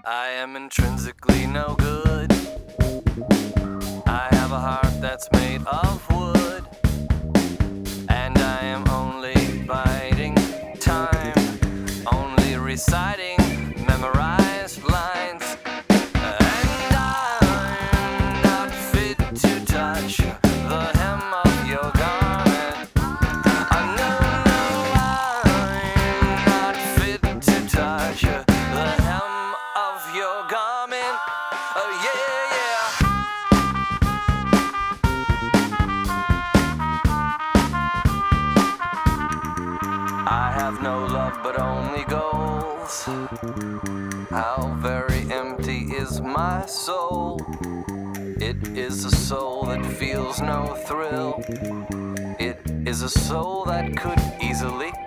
I am intrinsically no good. I have a heart that's made of wood, and I am only biding time, only reciting memorized lines. And I'm not fit to touch the hem of your garment. No, I'm not fit to touch the hem of your garment. Oh yeah, yeah. I have no love but only goals. How very empty is my soul. It is a soul that feels no thrill. It is a soul that could easily